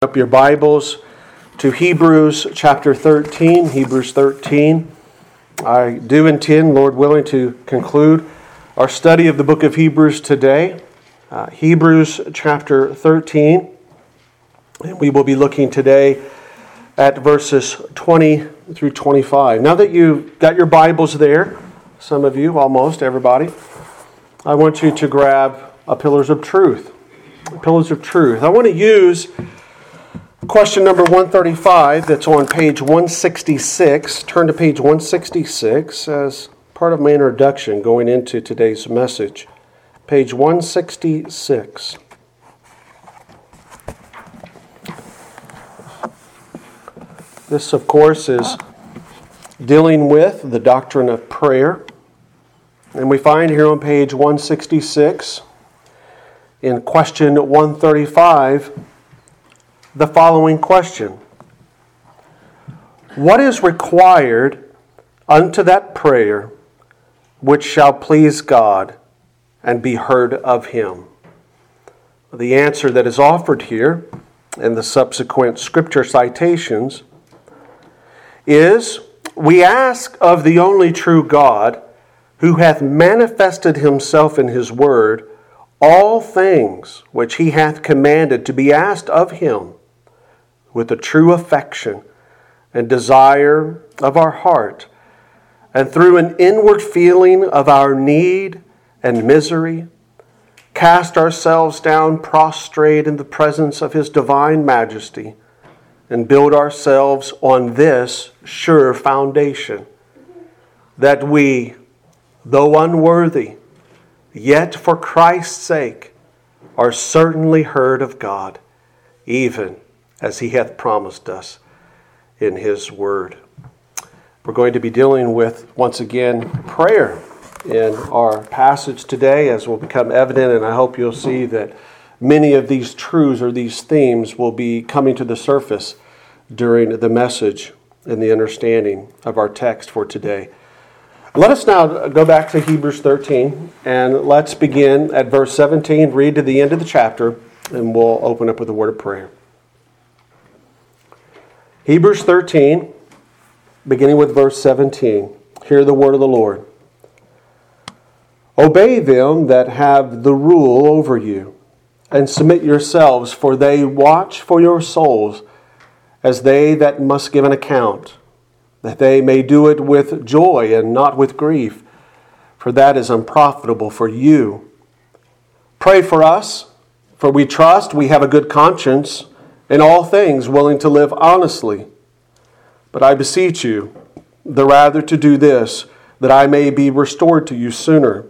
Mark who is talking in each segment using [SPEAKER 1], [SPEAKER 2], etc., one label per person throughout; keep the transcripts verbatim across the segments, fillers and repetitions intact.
[SPEAKER 1] Up your Bibles to Hebrews chapter thirteen, Hebrews thirteen. I do intend, Lord willing, to conclude our study of the book of Hebrews today. Uh, Hebrews chapter thirteen. And we will be looking today at verses twenty through twenty-five. Now that you've got your Bibles there, some of you, almost everybody, I want you to grab a Pillars of Truth. Pillars of Truth. I want to use question number one thirty-five, that's on page one sixty-six. Turn to page one sixty-six as part of my introduction going into today's message. Page one sixty-six. This, of course, is dealing with the doctrine of prayer. And we find here on page one sixty-six, in question one thirty-five, the following question: what is required unto that prayer which shall please God and be heard of Him? The answer that is offered here in the subsequent scripture citations is, we ask of the only true God, who hath manifested Himself in His Word, all things which He hath commanded to be asked of Him, with a true affection and desire of our heart, and through an inward feeling of our need and misery, cast ourselves down prostrate in the presence of His divine majesty, and build ourselves on this sure foundation, that we, though unworthy, yet for Christ's sake, are certainly heard of God, even as He hath promised us in His Word. We're going to be dealing with, once again, prayer in our passage today, as will become evident, and I hope you'll see that many of these truths or these themes will be coming to the surface during the message and the understanding of our text for today. Let us now go back to Hebrews thirteen, and let's begin at verse seventeen, read to the end of the chapter, and we'll open up with a word of prayer. Hebrews thirteen, beginning with verse seventeen. Hear the word of the Lord. Obey them that have the rule over you, and submit yourselves, for they watch for your souls, as they that must give an account, that they may do it with joy and not with grief, for that is unprofitable for you. Pray for us, for we trust we have a good conscience, in all things willing to live honestly. But I beseech you, the rather to do this, that I may be restored to you sooner.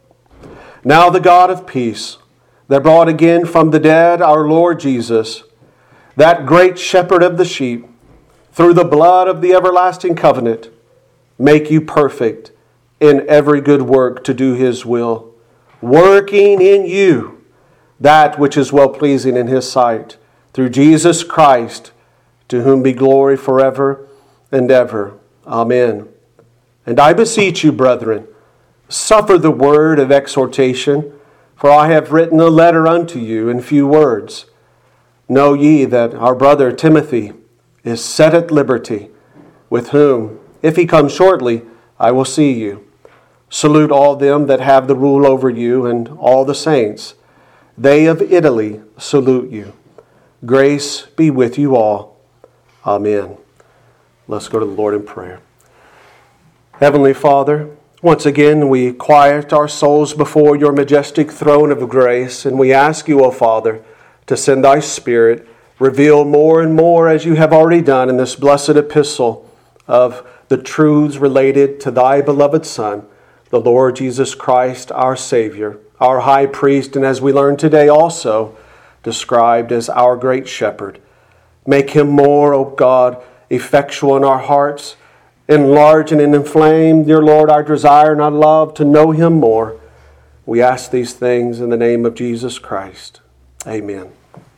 [SPEAKER 1] Now the God of peace, that brought again from the dead our Lord Jesus, that great shepherd of the sheep, through the blood of the everlasting covenant, make you perfect in every good work to do His will, working in you that which is well-pleasing in His sight, through Jesus Christ, to whom be glory forever and ever. Amen. And I beseech you, brethren, suffer the word of exhortation, for I have written a letter unto you in few words. Know ye that our brother Timothy is set at liberty, with whom, if he come shortly, I will see you. Salute all them that have the rule over you, and all the saints. They of Italy salute you. Grace be with you all. Amen. Let's go to the Lord in prayer. Heavenly Father, once again we quiet our souls before your majestic throne of grace, and we ask you, O Father, to send thy Spirit, reveal more and more, as you have already done in this blessed epistle, of the truths related to thy beloved Son, the Lord Jesus Christ, our Savior, our high priest, and as we learn today also, described as our great shepherd. Make him more, O God, effectual in our hearts, enlarge and inflame, dear Lord, our desire and our love to know him more. We ask these things in the name of Jesus Christ. Amen.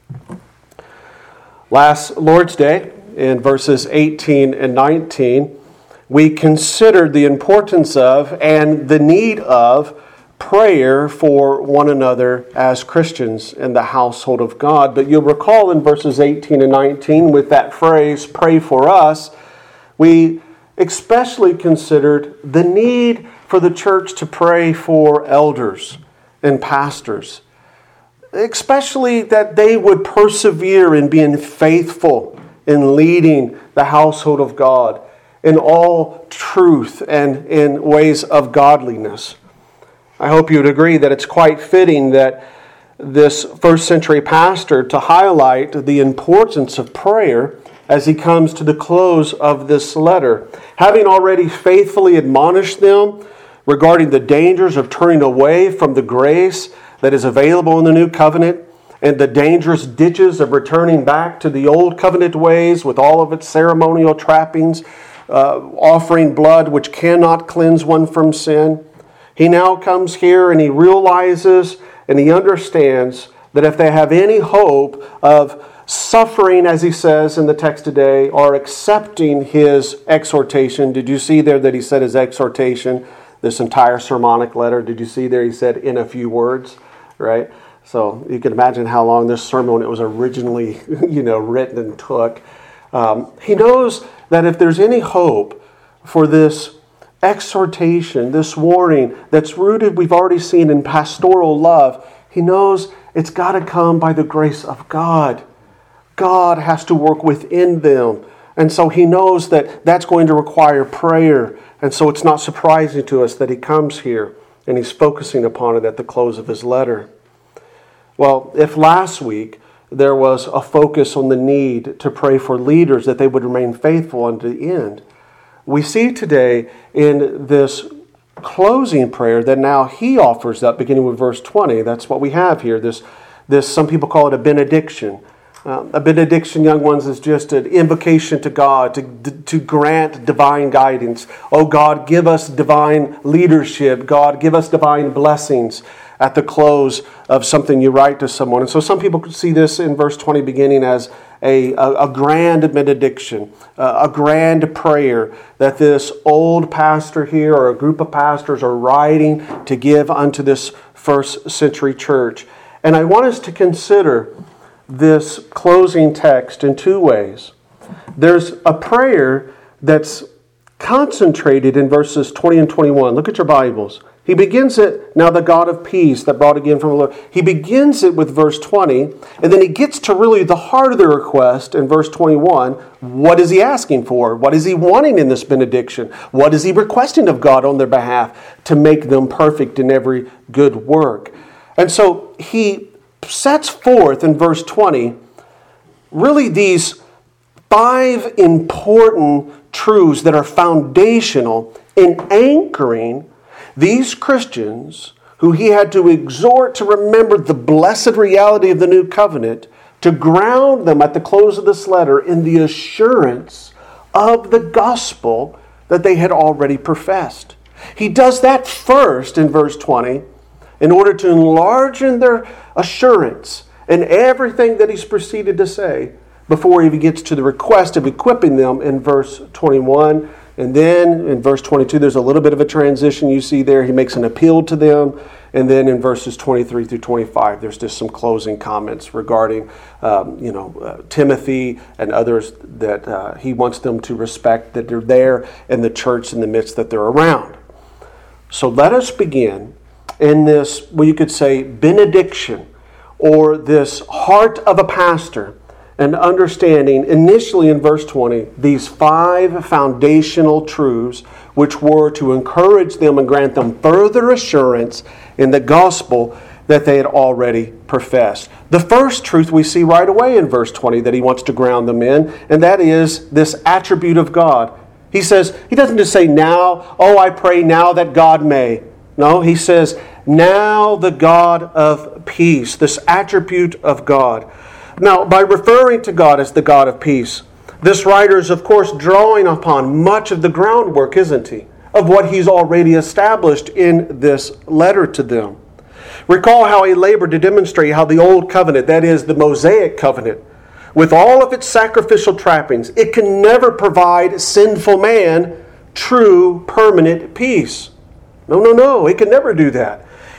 [SPEAKER 1] Last Lord's Day, in verses eighteen and nineteen, we considered the importance of and the need of prayer for one another as Christians in the household of God. But you'll recall in verses eighteen and nineteen with that phrase, pray for us, we especially considered the need for the church to pray for elders and pastors, especially that they would persevere in being faithful in leading the household of God in all truth and in ways of godliness. I hope you would agree that it's quite fitting that this first century pastor to highlight the importance of prayer as he comes to the close of this letter. Having already faithfully admonished them regarding the dangers of turning away from the grace that is available in the new covenant and the dangerous ditches of returning back to the old covenant ways with all of its ceremonial trappings, uh, offering blood which cannot cleanse one from sin. He now comes here and he realizes and he understands that if they have any hope of suffering, as he says in the text today, or accepting his exhortation. Did you see there that he said his exhortation, this entire sermonic letter? Did you see there he said in a few words, right? So you can imagine how long this sermon, when it was originally, you know, written and took. Um, he knows that if there's any hope for this exhortation, this warning that's rooted, we've already seen, in pastoral love, he knows it's got to come by the grace of God. God has to work within them. And so he knows that that's going to require prayer. And so it's not surprising to us that he comes here and he's focusing upon it at the close of his letter. Well, if last week there was a focus on the need to pray for leaders that they would remain faithful unto the end, we see today in this closing prayer that now he offers up, beginning with verse twenty. That's what we have here. This, this some people call it a benediction. Um, a benediction, young ones, is just an invocation to God to, to grant divine guidance. Oh God, give us divine leadership. God, give us divine blessings at the close of something you write to someone. And so some people could see this in verse twenty beginning as a, a, a grand benediction, uh, a grand prayer that this old pastor here or a group of pastors are writing to give unto this first century church. And I want us to consider this closing text in two ways. There's a prayer that's concentrated in verses twenty and twenty-one. Look at your Bibles. He begins it, now the God of peace that brought again from the Lord. He begins it with verse twenty, and then he gets to really the heart of the request in verse twenty-one. What is he asking for? What is he wanting in this benediction? What is he requesting of God on their behalf to make them perfect in every good work? And so he sets forth in verse twenty really these five important truths that are foundational in anchoring these Christians who he had to exhort to remember the blessed reality of the new covenant, to ground them at the close of this letter in the assurance of the gospel that they had already professed. He does that first in verse twenty in order to enlarge in their assurance and everything that he's proceeded to say before he even gets to the request of equipping them in verse twenty-one. And then in verse twenty-two, there's a little bit of a transition you see there. He makes an appeal to them. And then in verses twenty-three through twenty-five, there's just some closing comments regarding, um, you know, uh, Timothy and others that uh, he wants them to respect, that they're there in the church in the midst that they're around. So let us begin in this, well, you could say, benediction, or this heart of a pastor, and understanding initially in verse twenty these five foundational truths which were to encourage them and grant them further assurance in the gospel that they had already professed. The first truth we see right away in verse twenty that he wants to ground them in, and that is this attribute of God. He says, he doesn't just say now, oh, I pray now that God may. No, he says, now the God of peace, this attribute of God. Now, by referring to God as the God of peace, this writer is, of course, drawing upon much of the groundwork, isn't he, of what he's already established in this letter to them. Recall how he labored to demonstrate how the old covenant, that is, the Mosaic covenant, with all of its sacrificial trappings, it can never provide sinful man true, permanent peace. No, no, no, it can never do that.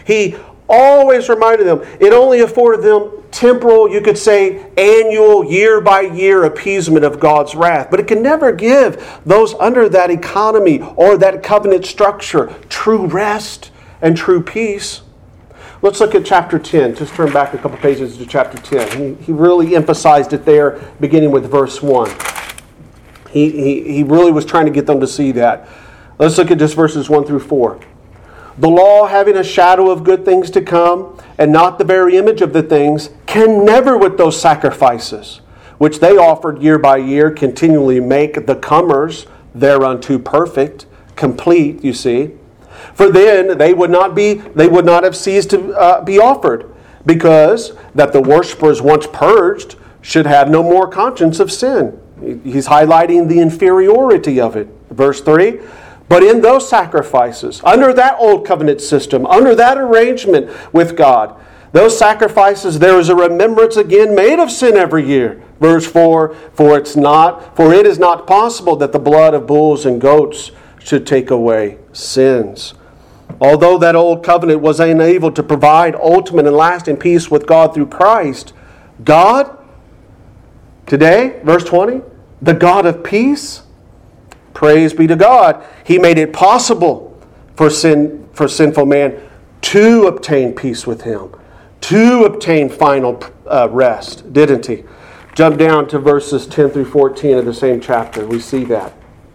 [SPEAKER 1] He always reminded them, it only afforded them temporal, you could say, annual, year-by-year appeasement of God's wrath. But it can never give those under that economy or that covenant structure true rest and true peace. Let's look at chapter ten. Just turn back a couple pages to chapter ten. He, he really emphasized it there, beginning with verse one. He, he, he really was trying to get them to see that. Let's look at just verses one through four. The law, having a shadow of good things to come, and not the very image of the things, can never with those sacrifices, which they offered year by year, continually make the comers thereunto perfect, complete, you see. For then they would not be, they would not have ceased to uh, be offered, because that the worshippers once purged should have no more conscience of sin. He's highlighting the inferiority of it. Verse three, but in those sacrifices, under that old covenant system, under that arrangement with God, those sacrifices, there is a remembrance again made of sin every year. Verse four, for it's not, for it is not possible that the blood of bulls and goats should take away sins. Although that old covenant was unable to provide ultimate and lasting peace with God through Christ, God, today, verse twenty, the God of peace, praise be to God, He made it possible for sin, for sinful man to obtain peace with Him, to obtain final uh, rest, didn't He? Jump down to verses ten through fourteen of the same chapter. We see that.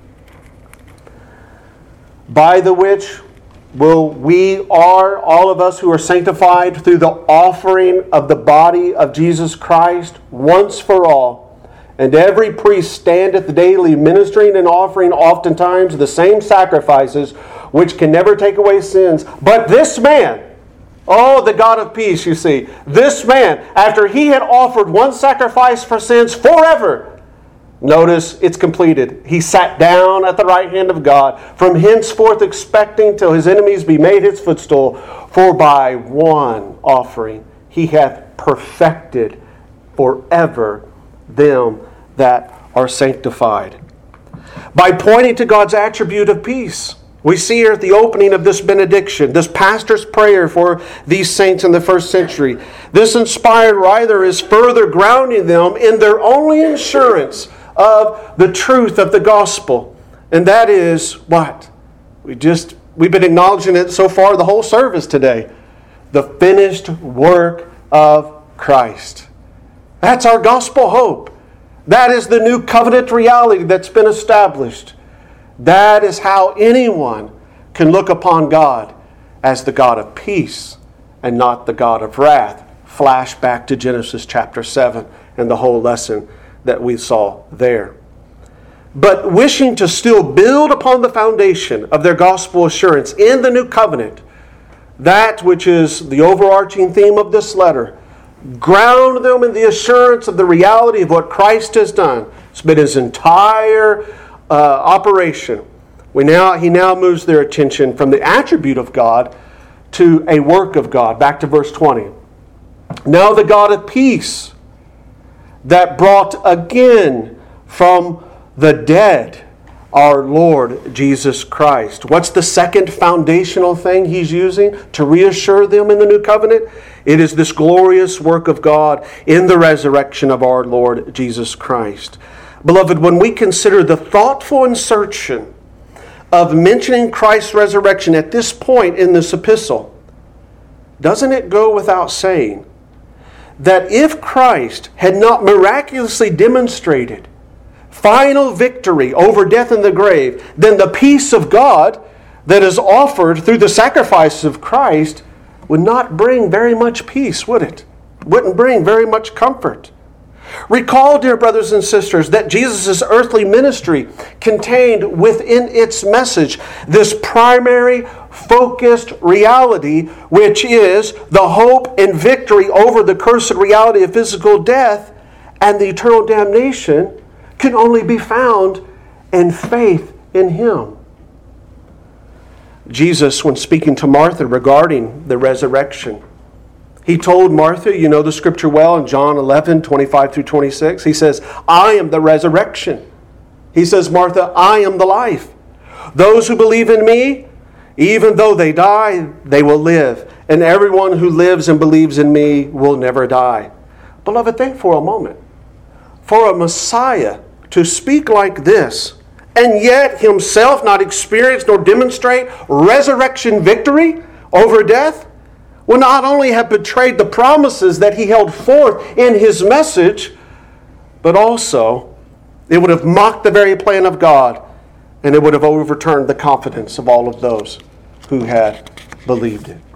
[SPEAKER 1] By the which will we are, all of us who are sanctified through the offering of the body of Jesus Christ once for all. And every priest standeth daily ministering and offering oftentimes the same sacrifices, which can never take away sins. But this man, oh, the God of peace, you see, this man, after he had offered one sacrifice for sins forever, notice it's completed. He sat down at the right hand of God, from henceforth expecting till his enemies be made his footstool. For by one offering he hath perfected forever them that are sanctified. By pointing to God's attribute of peace, we see here at the opening of this benediction, this pastor's prayer for these saints in the first century. This inspired writer is further grounding them in their only assurance of the truth of the gospel. And that is what? We just, we've been acknowledging it so far the whole service today. The finished work of Christ. That's our gospel hope. That is the new covenant reality that's been established. That is how anyone can look upon God as the God of peace and not the God of wrath. Flash back to Genesis chapter seven and the whole lesson that we saw there. But wishing to still build upon the foundation of their gospel assurance in the new covenant, that which is the overarching theme of this letter, ground them in the assurance of the reality of what Christ has done. It's been His entire uh, operation. We now He now moves their attention from the attribute of God to a work of God. Back to verse twenty. Now the God of peace, that brought again from the dead our Lord Jesus Christ. What's the second foundational thing He's using to reassure them in the new covenant? It is this glorious work of God in the resurrection of our Lord Jesus Christ. Beloved, when we consider the thoughtful insertion of mentioning Christ's resurrection at this point in this epistle, doesn't it go without saying that if Christ had not miraculously demonstrated final victory over death and the grave, then the peace of God that is offered through the sacrifice of Christ would not bring very much peace, would it? Wouldn't bring very much comfort. Recall, dear brothers and sisters, that Jesus' earthly ministry contained within its message this primary focused reality, which is the hope and victory over the cursed reality of physical death and the eternal damnation can only be found in faith in Him. Jesus, when speaking to Martha regarding the resurrection, He told Martha, you know the scripture well, in John eleven, twenty-five through twenty-six, He says, I am the resurrection. He says, Martha, I am the life. Those who believe in me, even though they die, they will live. and everyone who lives and believes in me will never die. Beloved, think for a moment. For a Messiah to speak like this, and yet himself not experience nor demonstrate resurrection victory over death, would not only have betrayed the promises that he held forth in his message, but also it would have mocked the very plan of God, and it would have overturned the confidence of all of those who had believed it.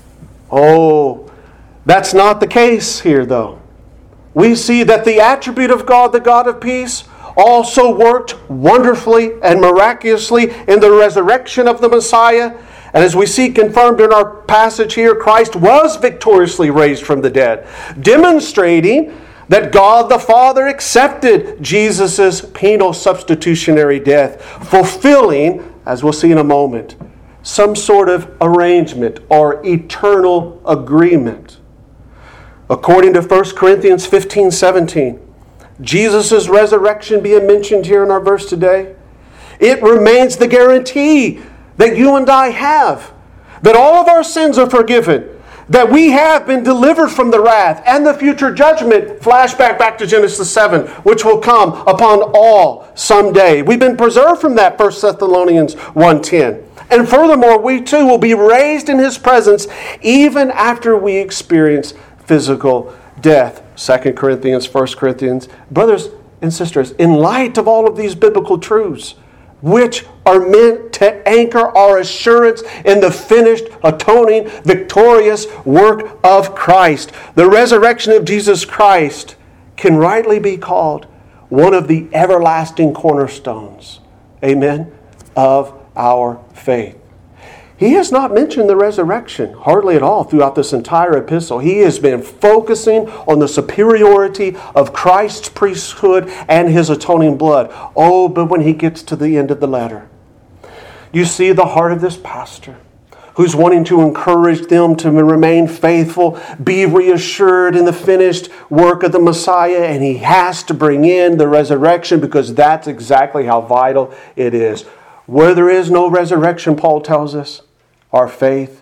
[SPEAKER 1] Oh, that's not the case here, though. We see that the attribute of God, the God of peace, also worked wonderfully and miraculously in the resurrection of the Messiah. And as we see confirmed in our passage here, Christ was victoriously raised from the dead, demonstrating that God the Father accepted Jesus' penal substitutionary death, fulfilling, as we'll see in a moment, some sort of arrangement or eternal agreement. According to First Corinthians fifteen seventeen, Jesus' resurrection being mentioned here in our verse today, it remains the guarantee that you and I have, that all of our sins are forgiven, that we have been delivered from the wrath and the future judgment, flashback back to Genesis seven, which will come upon all someday. We've been preserved from that, First Thessalonians one ten. And furthermore, we too will be raised in His presence even after we experience physical death. Second Corinthians, First Corinthians. Brothers and sisters, in light of all of these biblical truths, which are meant to anchor our assurance in the finished, atoning, victorious work of Christ, the resurrection of Jesus Christ can rightly be called one of the everlasting cornerstones, amen, of our faith. He has not mentioned the resurrection hardly at all throughout this entire epistle. He has been focusing on the superiority of Christ's priesthood and His atoning blood. Oh, but when he gets to the end of the letter, you see the heart of this pastor who's wanting to encourage them to remain faithful, be reassured in the finished work of the Messiah, and he has to bring in the resurrection because that's exactly how vital it is. Where there is no resurrection, Paul tells us, our faith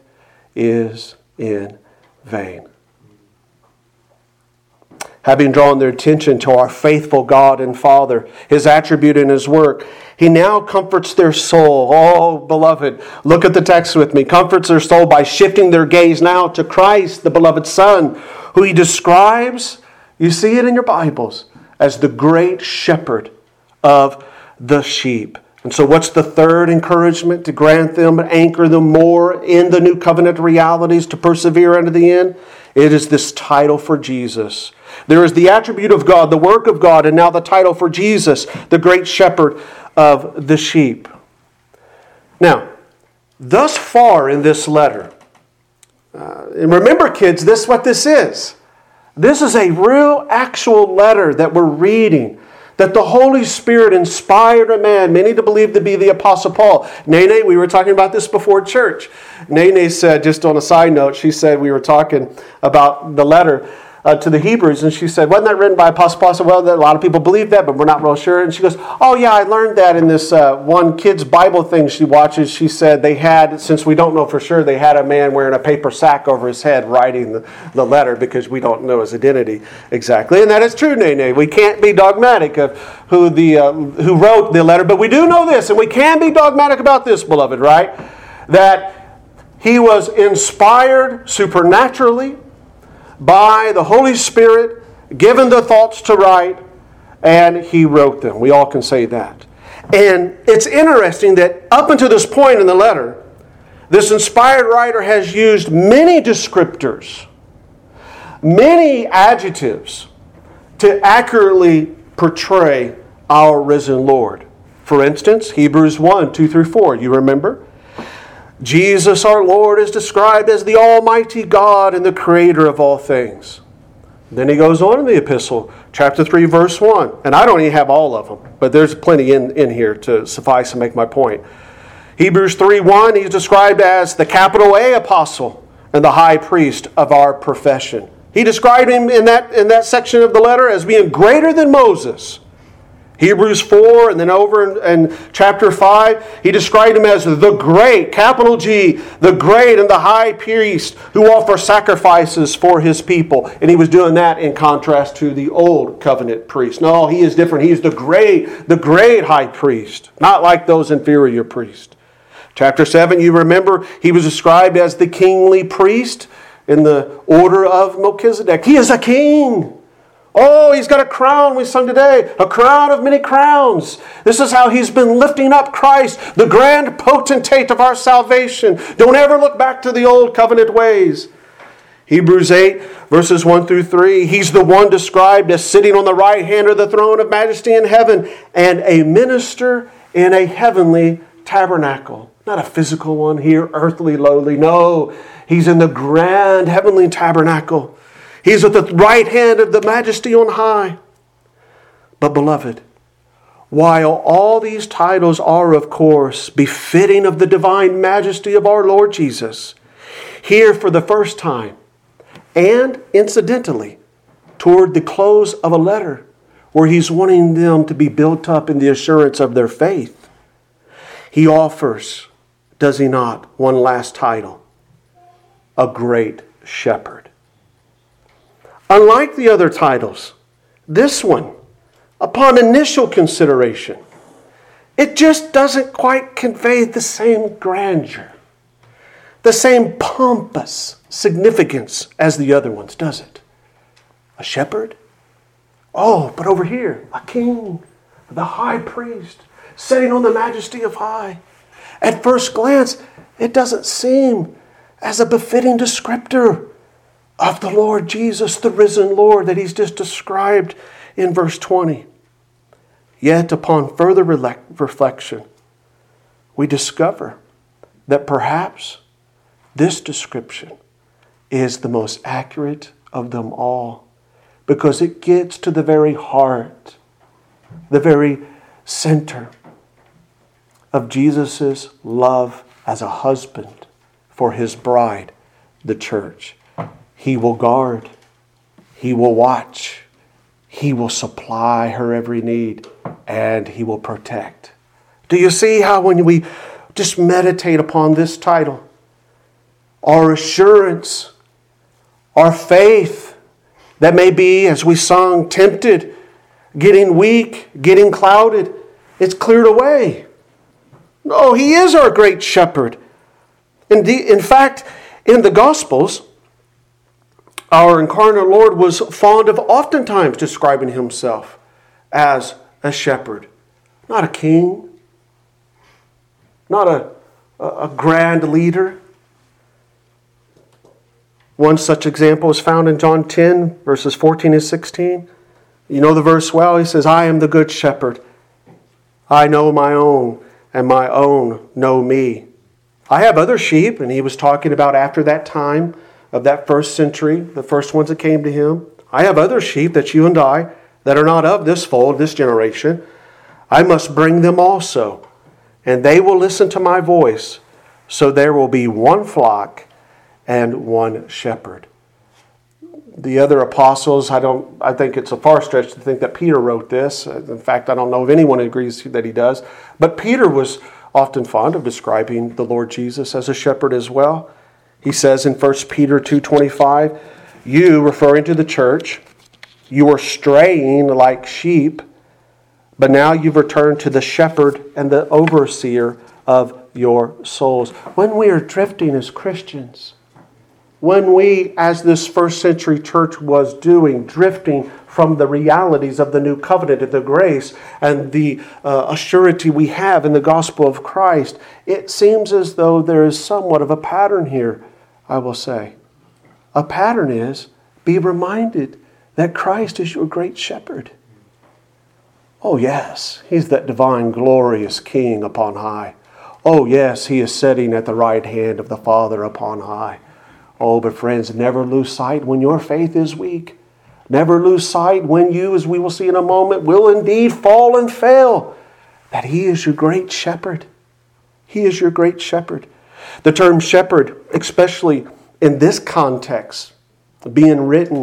[SPEAKER 1] is in vain. Having drawn their attention to our faithful God and Father, His attribute and His work, He now comforts their soul. Oh, beloved, look at the text with me. Comforts their soul by shifting their gaze now to Christ, the beloved Son, who He describes, you see it in your Bibles, as the great shepherd of the sheep. And so what's the third encouragement to grant them and anchor them more in the new covenant realities to persevere unto the end? It is this title for Jesus. There is the attribute of God, the work of God, and now the title for Jesus, the great shepherd of the sheep. Now, thus far in this letter, uh, and remember kids, this is what this is. This is a real actual letter that we're reading, that the Holy Spirit inspired a man, many to believe to be the Apostle Paul. Nene, we were talking about this before church. Nene said, just on a side note, she said we were talking about the letter uh, to the Hebrews, and she said, wasn't that written by Apostle Paul? I said, well, a lot of people believe that, but we're not real sure. And she goes, oh yeah, I learned that in this uh, one kid's Bible thing she watches. She said they had, since we don't know for sure, they had a man wearing a paper sack over his head writing the, the letter because we don't know his identity exactly. And that is true, Nene. We can't be dogmatic of who the uh, who wrote the letter, but we do know this, and we can be dogmatic about this, beloved, right? That he was inspired supernaturally by the Holy Spirit, given the thoughts to write, and he wrote them. We all can say that. And it's interesting that up until this point in the letter, this inspired writer has used many descriptors, many adjectives to accurately portray our risen Lord. For instance, Hebrews one, two through four, you remember? Jesus our Lord is described as the Almighty God and the Creator of all things. Then he goes on in the epistle, chapter three, verse one. And I don't even have all of them, but there's plenty in, in here to suffice and make my point. Hebrews three one, he's described as the capital A apostle and the high priest of our profession. He described him in that, in that section of the letter as being greater than Moses Hebrews four, and then over in, in chapter five, he described him as the great, capital G, the great and the high priest who offers sacrifices for his people. And he was doing that in contrast to the old covenant priest. No, he is different. He is the great, the great high priest, not like those inferior priests. Chapter seven, you remember, he was described as the kingly priest in the order of Melchizedek. He is a king. Oh, he's got a crown we sung today. A crown of many crowns. This is how he's been lifting up Christ, the grand potentate of our salvation. Don't ever look back to the old covenant ways. Hebrews eight, verses one through three. He's the one described as sitting on the right hand of the throne of majesty in heaven and a minister in a heavenly tabernacle. Not a physical one here, earthly, lowly. No, he's in the grand heavenly tabernacle. He's at the right hand of the majesty on high. But beloved, while all these titles are, of course, befitting of the divine majesty of our Lord Jesus, here for the first time, and incidentally, toward the close of a letter where he's wanting them to be built up in the assurance of their faith, he offers, does he not, one last title, a great shepherd. Unlike the other titles, this one, upon initial consideration, it just doesn't quite convey the same grandeur, the same pompous significance as the other ones, does it? A shepherd? Oh, but over here, a king, the high priest, sitting on the majesty of high. At first glance, it doesn't seem as a befitting descriptor of the Lord Jesus, the risen Lord that he's just described in verse twenty. Yet upon further reflection, we discover that perhaps this description is the most accurate of them all, because it gets to the very heart, the very center of Jesus' love as a husband for his bride, the church. He will guard. He will watch. He will supply her every need. And he will protect. Do you see how when we just meditate upon this title, our assurance, our faith that may be, as we sung, tempted, getting weak, getting clouded, it's cleared away. No, he is our great shepherd. Indeed, in fact, in the Gospels, our incarnate Lord was fond of oftentimes describing himself as a shepherd. Not a king. Not a, a grand leader. One such example is found in John ten, verses fourteen and sixteen. You know the verse well. He says, I am the good shepherd. I know my own, and my own know me. I have other sheep, and he was talking about after that time of that first century, the first ones that came to him. I have other sheep, that's you and I, that are not of this fold, this generation. I must bring them also, and they will listen to my voice. So there will be one flock and one shepherd. The other apostles, I don't. I think it's a far stretch to think that Peter wrote this. In fact, I don't know if anyone agrees that he does. But Peter was often fond of describing the Lord Jesus as a shepherd as well. He says in First Peter two twenty-five, you, referring to the church, you are straying like sheep, but now you've returned to the shepherd and the overseer of your souls. When we are drifting as Christians, when we, as this first century church was doing, drifting from the realities of the new covenant and the grace and the uh, assurity we have in the gospel of Christ, it seems as though there is somewhat of a pattern here, I will say. A pattern is, be reminded that Christ is your great shepherd. Oh yes, he's that divine, glorious King upon high. Oh yes, he is sitting at the right hand of the Father upon high. Oh, but friends, never lose sight when your faith is weak. Never lose sight when you, as we will see in a moment, will indeed fall and fail, that he is your great shepherd. He is your great shepherd. The term shepherd, especially in this context, being written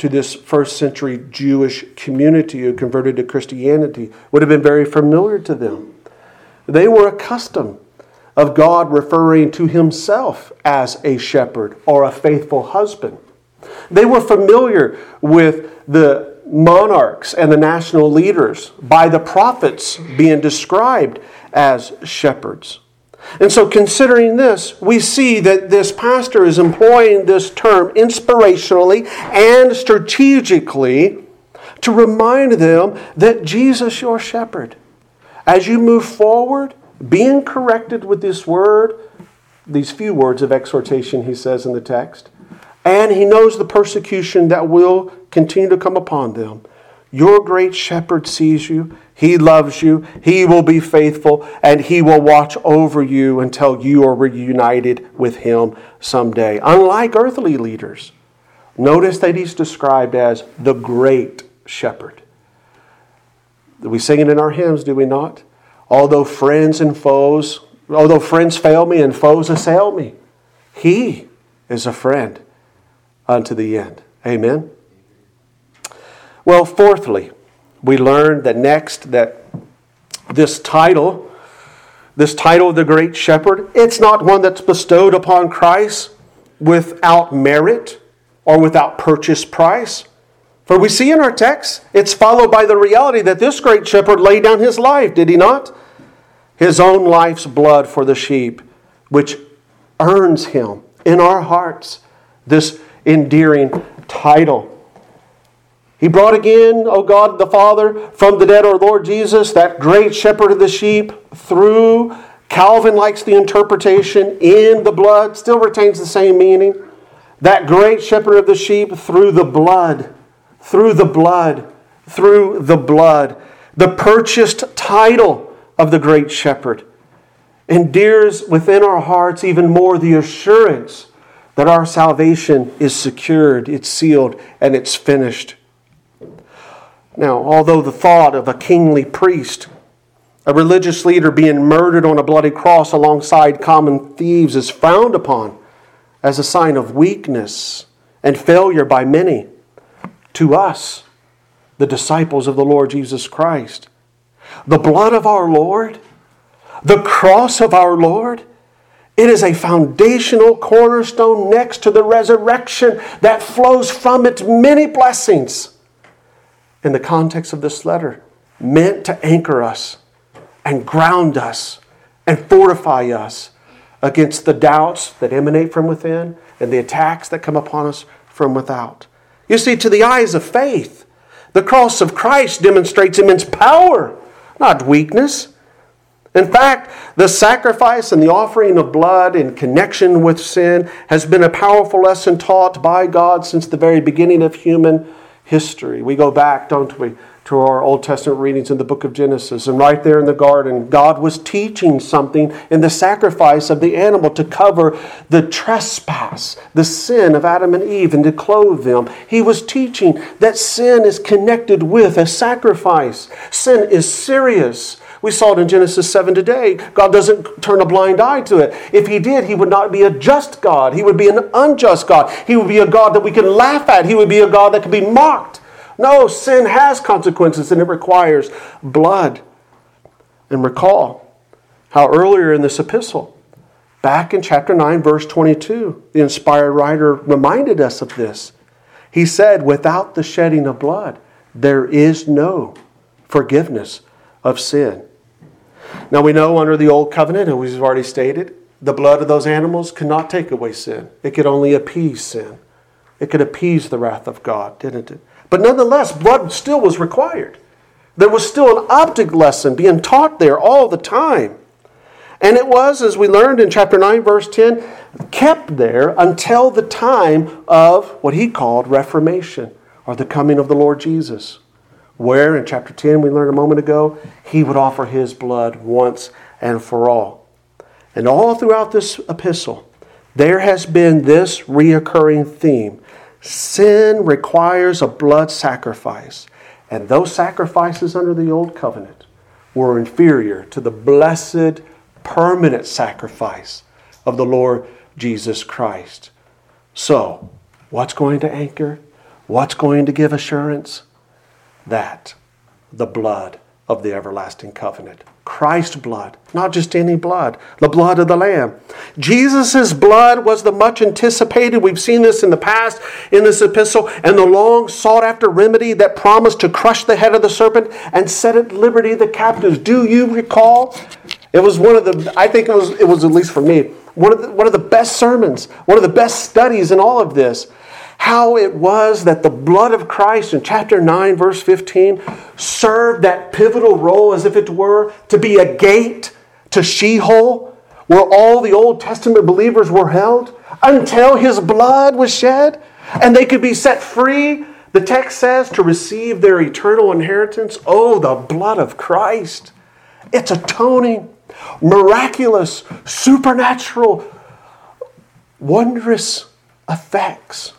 [SPEAKER 1] to this first century Jewish community who converted to Christianity would have been very familiar to them. They were accustomed of God referring to himself as a shepherd or a faithful husband. They were familiar with the monarchs and the national leaders by the prophets being described as shepherds. And so considering this, we see that this pastor is employing this term inspirationally and strategically to remind them that Jesus, your shepherd, as you move forward, being corrected with this word, these few words of exhortation he says in the text, and he knows the persecution that will continue to come upon them. Your great shepherd sees you. He loves you. He will be faithful, and he will watch over you until you are reunited with him someday. Unlike earthly leaders, notice that he's described as the great shepherd. We sing it in our hymns, do we not? Although friends and foes, although friends fail me and foes assail me, he is a friend unto the end. Amen. Well, fourthly, we learned that next that this title, this title of the Great Shepherd, it's not one that's bestowed upon Christ without merit or without purchase price. For we see in our text, it's followed by the reality that this Great Shepherd laid down his life, did he not? His own life's blood for the sheep, which earns him in our hearts this endearing title. He brought again, O God the Father, from the dead our Lord Jesus, that great shepherd of the sheep, through, Calvin likes the interpretation, in the blood, still retains the same meaning. That great shepherd of the sheep through the blood, through the blood, through the blood. The purchased title of the great shepherd endears within our hearts even more the assurance that our salvation is secured, it's sealed, and it's finished. Now, although the thought of a kingly priest, a religious leader being murdered on a bloody cross alongside common thieves is frowned upon as a sign of weakness and failure by many, to us, the disciples of the Lord Jesus Christ, the blood of our Lord, the cross of our Lord, it is a foundational cornerstone next to the resurrection that flows from its many blessings. In the context of this letter, meant to anchor us and ground us and fortify us against the doubts that emanate from within and the attacks that come upon us from without. You see, to the eyes of faith, the cross of Christ demonstrates immense power, not weakness. In fact, the sacrifice and the offering of blood in connection with sin has been a powerful lesson taught by God since the very beginning of human history. We go back, don't we, to our Old Testament readings in the book of Genesis. And right there in the garden, God was teaching something in the sacrifice of the animal to cover the trespass, the sin of Adam and Eve, and to clothe them. He was teaching that sin is connected with a sacrifice. Sin is serious. We saw it in Genesis seven today. God doesn't turn a blind eye to it. If He did, He would not be a just God. He would be an unjust God. He would be a God that we can laugh at. He would be a God that can be mocked. No, sin has consequences and it requires blood. And recall how earlier in this epistle, back in chapter nine, verse twenty-two, the inspired writer reminded us of this. He said, without the shedding of blood, there is no forgiveness of sin. Now we know under the Old Covenant, as we've already stated, the blood of those animals could not take away sin. It could only appease sin. It could appease the wrath of God, didn't it? But nonetheless, blood still was required. There was still an object lesson being taught there all the time. And it was, as we learned in chapter nine, verse ten, kept there until the time of what he called Reformation, or the coming of the Lord Jesus, where in chapter ten, we learned a moment ago, he would offer his blood once and for all. And all throughout this epistle, there has been this reoccurring theme. Sin requires a blood sacrifice. And those sacrifices under the Old Covenant were inferior to the blessed, permanent sacrifice of the Lord Jesus Christ. So, what's going to anchor? What's going to give assurance? That, the blood of the everlasting covenant. Christ's blood, not just any blood, the blood of the Lamb. Jesus' blood was the much anticipated, we've seen this in the past, in this epistle, and the long sought after remedy that promised to crush the head of the serpent and set at liberty the captives. Do you recall? It was one of the, I think it was, it was at least for me, one of the, one of the best sermons, one of the best studies in all of this. How it was that the blood of Christ in chapter nine, verse fifteen, served that pivotal role, as if it were, to be a gate to Sheol, where all the Old Testament believers were held, until His blood was shed, and they could be set free, the text says, to receive their eternal inheritance. Oh, the blood of Christ. It's atoning, miraculous, supernatural, wondrous effects.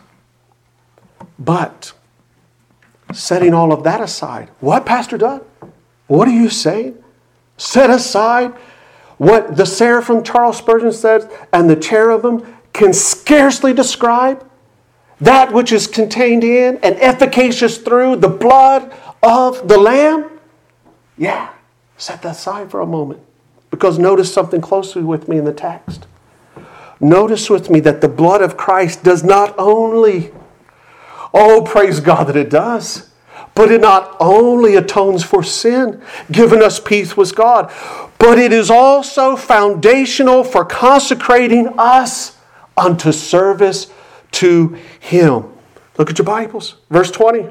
[SPEAKER 1] But, setting all of that aside, what, Pastor Doug? What are you saying? Set aside what the seraphim, Charles Spurgeon says, and the cherubim can scarcely describe, that which is contained in and efficacious through the blood of the Lamb? Yeah, set that aside for a moment. Because notice something closely with me in the text. Notice with me that the blood of Christ does not only, oh, praise God that it does, but it not only atones for sin, giving us peace with God, but it is also foundational for consecrating us unto service to Him. Look at your Bibles. Verse twenty.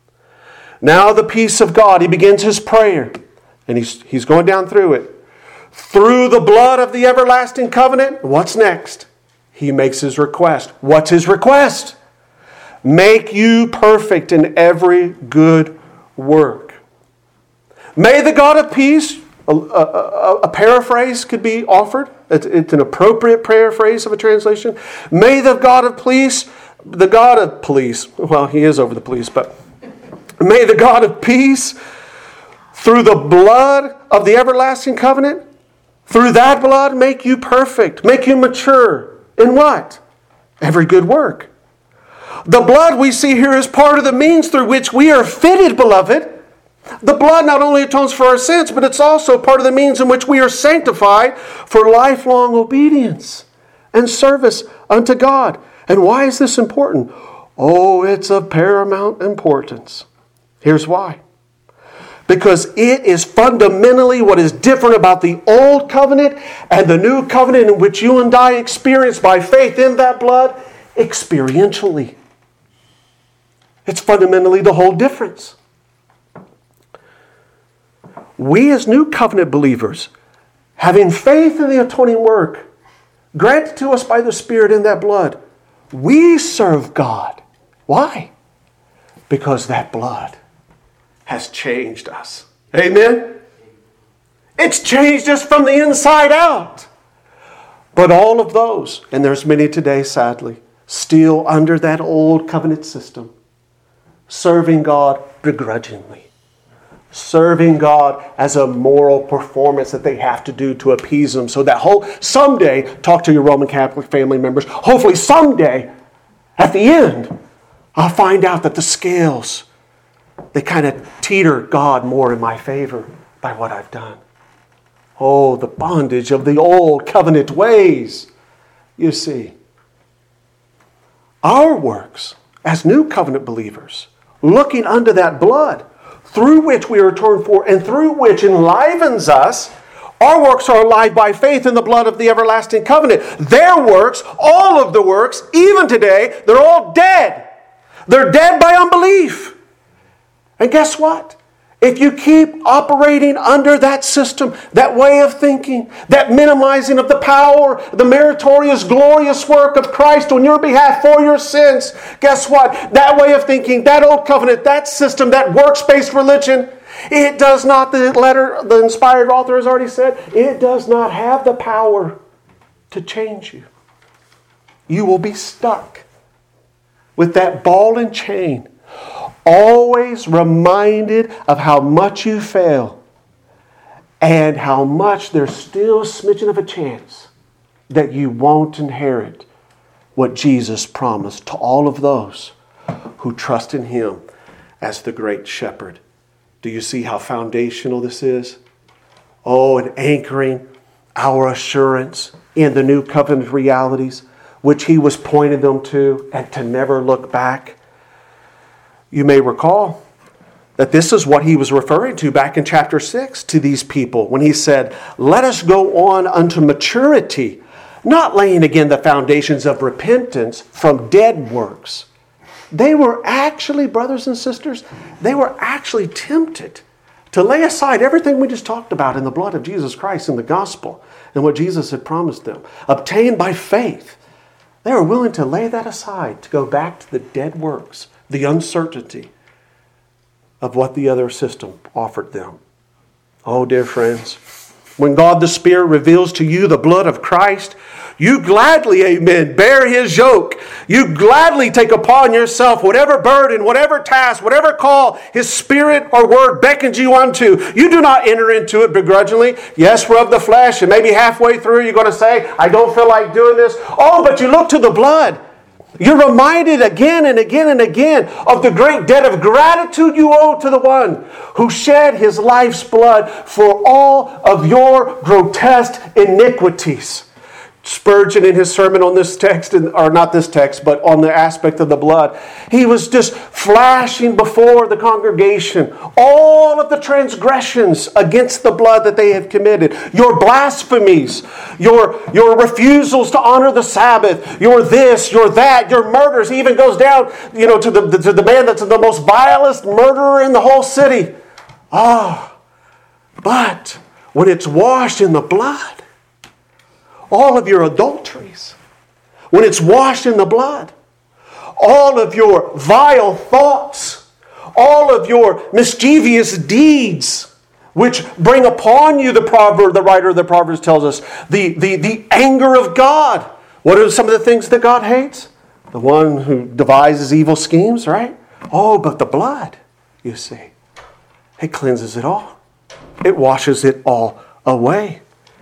[SPEAKER 1] Now the peace of God, he begins his prayer, and he's, he's going down through it. Through the blood of the everlasting covenant, what's next? He makes his request. What's his request? Make you perfect in every good work. May the God of peace, a, a, a paraphrase could be offered. It's, it's an appropriate paraphrase of a translation. May the God of peace, the God of police, well, He is over the police, but may the God of peace, through the blood of the everlasting covenant, through that blood make you perfect, make you mature. In what? Every good work. The blood we see here is part of the means through which we are fitted, beloved. The blood not only atones for our sins, but it's also part of the means in which we are sanctified for lifelong obedience and service unto God. And why is this important? Oh, it's of paramount importance. Here's why. Because it is fundamentally what is different about the old covenant and the new covenant in which you and I experience by faith in that blood experientially. It's fundamentally the whole difference. We as new covenant believers, having faith in the atoning work granted to us by the Spirit in that blood, we serve God. Why? Because that blood has changed us. Amen? It's changed us from the inside out. But all of those, and there's many today, sadly, still under that old covenant system, serving God begrudgingly. Serving God as a moral performance that they have to do to appease Him. So that whole, someday, talk to your Roman Catholic family members, hopefully someday, at the end, I'll find out that the scales, they kind of teeter God more in my favor by what I've done. Oh, the bondage of the old covenant ways. You see, our works as new covenant believers, looking unto that blood through which we are turned for and through which enlivens us, our works are alive by faith in the blood of the everlasting covenant. Their works, all of the works, even today, they're all dead. They're dead by unbelief. And guess what? If you keep operating under that system, that way of thinking, that minimizing of the power, the meritorious, glorious work of Christ on your behalf for your sins, guess what? That way of thinking, that old covenant, that system, that works-based religion, it does not, the letter, the inspired author has already said, it does not have the power to change you. You will be stuck with that ball and chain, always reminded of how much you fail and how much there's still a smidgen of a chance that you won't inherit what Jesus promised to all of those who trust in Him as the great shepherd. Do you see how foundational this is? Oh, and anchoring our assurance in the new covenant realities, which He was pointing them to, and to never look back. You may recall that this is what He was referring to back in chapter six to these people when He said, let us go on unto maturity, not laying again the foundations of repentance from dead works. They were actually, brothers and sisters, they were actually tempted to lay aside everything we just talked about in the blood of Jesus Christ and the gospel and what Jesus had promised them, obtained by faith. They were willing to lay that aside to go back to the dead works, the uncertainty of what the other system offered them. Oh, dear friends, when God the Spirit reveals to you the blood of Christ, you gladly, amen, bear His yoke. You gladly take upon yourself whatever burden, whatever task, whatever call His Spirit or Word beckons you unto. You do not enter into it begrudgingly. Yes, we're of the flesh, and maybe halfway through you're going to say, I don't feel like doing this. Oh, but you look to the blood. You're reminded again and again and again of the great debt of gratitude you owe to the one who shed His life's blood for all of your grotesque iniquities. Spurgeon, in his sermon on this text, or not this text, but on the aspect of the blood, he was just flashing before the congregation all of the transgressions against the blood that they had committed. Your blasphemies, your, your refusals to honor the Sabbath, your this, your that, your murders. He even goes down, you know, to the, to the man that's the most vilest murderer in the whole city. Ah, but when it's washed in the blood, all of your adulteries, when it's washed in the blood, all of your vile thoughts, all of your mischievous deeds, which bring upon you, the proverb, the writer of the Proverbs tells us, the, the, the anger of God. What are some of the things that God hates? The one who devises evil schemes, right? Oh, but the blood, you see, it cleanses it all. It washes it all away.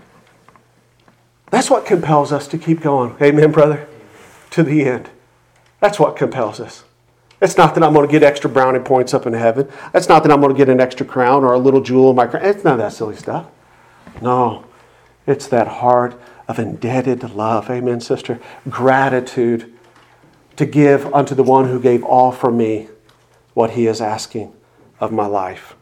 [SPEAKER 1] That's what compels us to keep going. Amen, brother? To the end. That's what compels us. It's not that I'm going to get extra brownie points up in heaven. It's not that I'm going to get an extra crown or a little jewel in my crown. It's none of that silly stuff. No. It's that heart of indebted love. Amen, sister? Gratitude to give unto the one who gave all for me what He is asking of my life.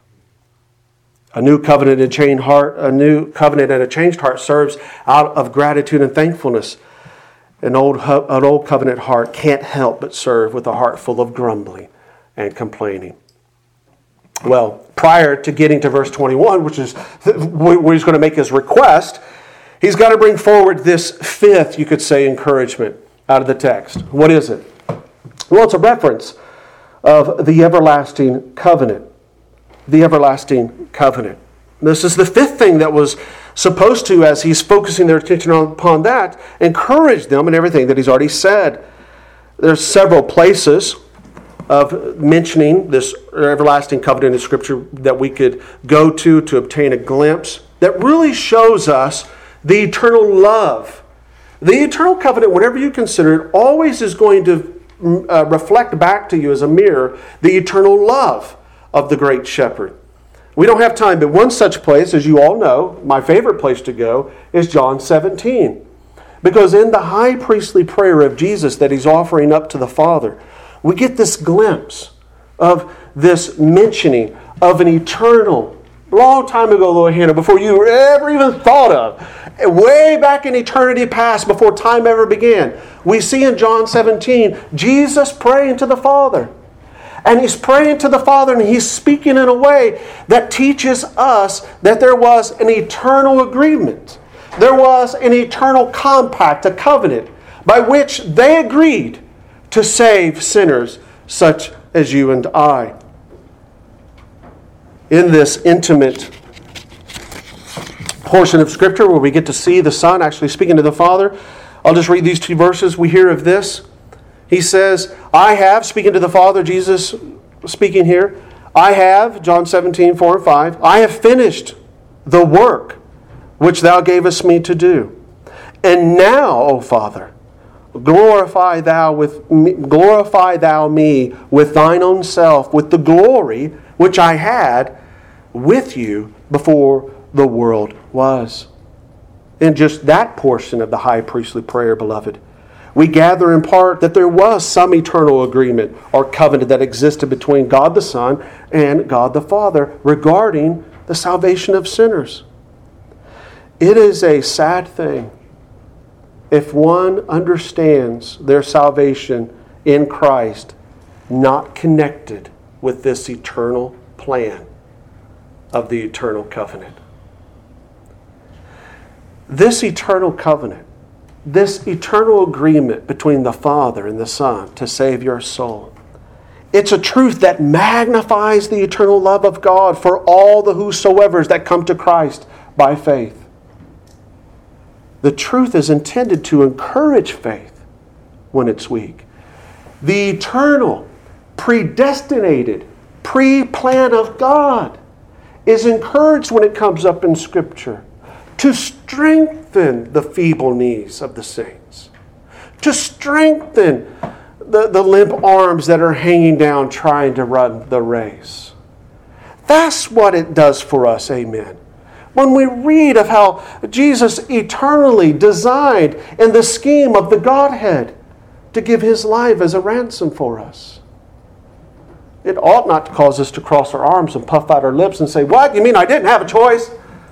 [SPEAKER 1] A new covenant and changed heart, a new covenant and a changed heart serves out of gratitude and thankfulness. An old, an old covenant heart can't help but serve with a heart full of grumbling and complaining. Well, prior to getting to verse twenty-one, which is where he's going to make his request, he's got to bring forward this fifth, you could say, encouragement out of the text. What is it? Well, it's a reference of the everlasting covenant. The everlasting covenant. This is the fifth thing that was supposed to, as he's focusing their attention upon that, encourage them in everything that he's already said. There's several places of mentioning this everlasting covenant in Scripture that we could go to to obtain a glimpse that really shows us the eternal love. The eternal covenant, whenever you consider it, always is going to uh, reflect back to you as a mirror the eternal love of the great shepherd. We don't have time, but one such place, as you all know, my favorite place to go, is John seventeen. Because in the high priestly prayer of Jesus that He's offering up to the Father, we get this glimpse of this mentioning of an eternal, long time ago, Lord Hannah, before you ever even thought of, way back in eternity past, before time ever began. We see in John seventeen, Jesus praying to the Father. And He's praying to the Father, and He's speaking in a way that teaches us that there was an eternal agreement. There was an eternal compact, a covenant, by which they agreed to save sinners such as you and I. In this intimate portion of Scripture where we get to see the Son actually speaking to the Father, I'll just read these two verses. We hear of this. He says, I have, speaking to the Father, Jesus speaking here, I have, John seventeen, four and five, I have finished the work which Thou gavest me to do. And now, O Father, glorify thou with me, glorify thou me with thine own self, with the glory which I had with you before the world was. In just that portion of the high priestly prayer, beloved, we gather in part that there was some eternal agreement or covenant that existed between God the Son and God the Father regarding the salvation of sinners. It is a sad thing if one understands their salvation in Christ not connected with this eternal plan of the eternal covenant. This eternal covenant, this eternal agreement between the Father and the Son to save your soul, it's a truth that magnifies the eternal love of God for all the whosoevers that come to Christ by faith. The truth is intended to encourage faith when it's weak. The eternal, predestinated, pre-plan of God is encouraged when it comes up in Scripture to strengthen the feeble knees of the saints, to strengthen the, the limp arms that are hanging down trying to run the race. That's what it does for us, amen. When we read of how Jesus eternally designed in the scheme of the Godhead to give His life as a ransom for us, it ought not to cause us to cross our arms and puff out our lips and say, "What? You mean I didn't have a choice?"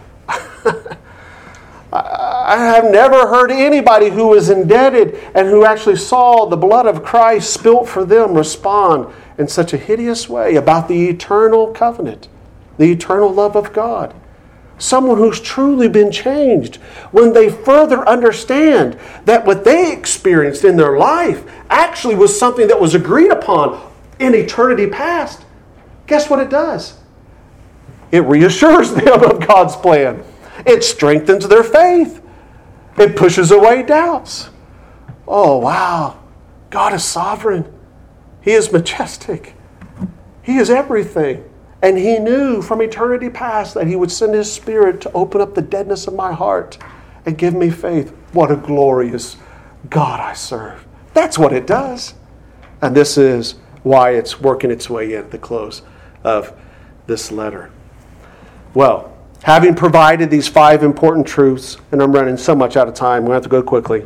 [SPEAKER 1] I have never heard anybody who was indebted and who actually saw the blood of Christ spilt for them respond in such a hideous way about the eternal covenant, the eternal love of God. Someone who's truly been changed when they further understand that what they experienced in their life actually was something that was agreed upon in eternity past. Guess what it does? It reassures them of God's plan. It strengthens their faith. It pushes away doubts. Oh, wow. God is sovereign. He is majestic. He is everything. And He knew from eternity past that He would send His Spirit to open up the deadness of my heart and give me faith. What a glorious God I serve. That's what it does. And this is why it's working its way in at the close of this letter. Well, having provided these five important truths, and I'm running so much out of time, we'll have to go quickly.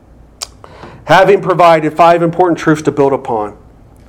[SPEAKER 1] Having provided five important truths to build upon,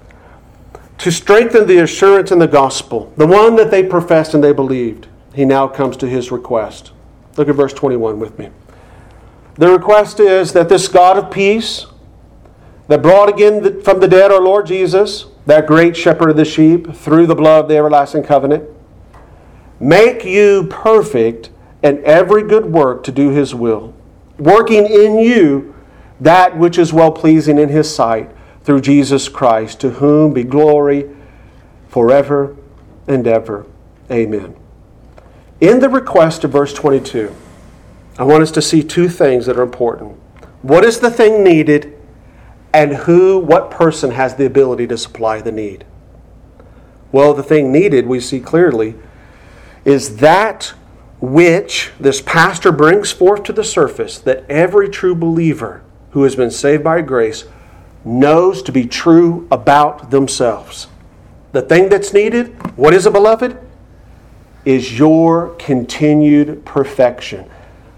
[SPEAKER 1] to strengthen the assurance in the gospel, the one that they professed and they believed, he now comes to his request. Look at verse twenty-one with me. The request is that this God of peace, that brought again from the dead our Lord Jesus, that great shepherd of the sheep, through the blood of the everlasting covenant, make you perfect in every good work to do His will, working in you that which is well-pleasing in His sight, through Jesus Christ, to whom be glory forever and ever. Amen. In the request of verse twenty-two, I want us to see two things that are important. What is the thing needed, and who, what person has the ability to supply the need? Well, the thing needed, we see clearly, is that which this pastor brings forth to the surface, that every true believer who has been saved by grace knows to be true about themselves. The thing that's needed, what is it, beloved? Is your continued perfection.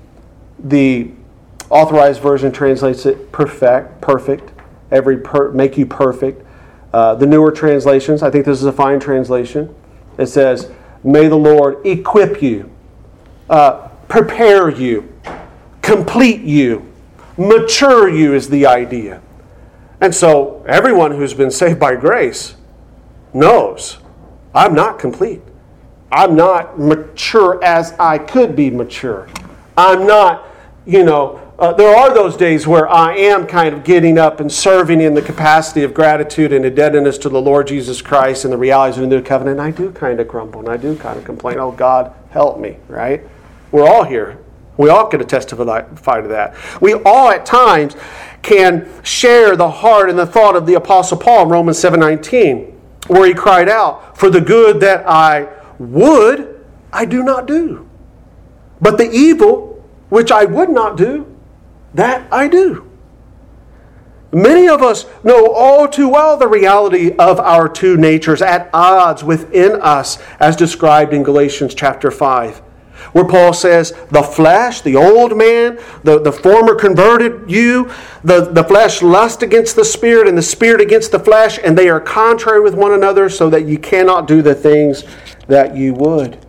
[SPEAKER 1] The Authorized Version translates it perfect, perfect, every per, make you perfect. Uh, the newer translations, I think this is a fine translation. It says, may the Lord equip you, uh, prepare you, complete you, mature you is the idea. And so everyone who's been saved by grace knows I'm not complete. I'm not mature as I could be mature. I'm not, you know, uh, there are those days where I am kind of getting up and serving in the capacity of gratitude and indebtedness to the Lord Jesus Christ and the realities of the new covenant. And I do kind of grumble and I do kind of complain. Oh, God, help me, right? We're all here. We all can testify to that. We all at times can share the heart and the thought of the Apostle Paul in Romans seven nineteen, where he cried out, for the good that I would, I do not do. But the evil which I would not do, that I do. Many of us know all too well the reality of our two natures at odds within us, as described in Galatians chapter five, where Paul says, the flesh, the old man, the, the former converted you, the, the flesh lusts against the spirit and the spirit against the flesh, and they are contrary with one another so that you cannot do the things that you would.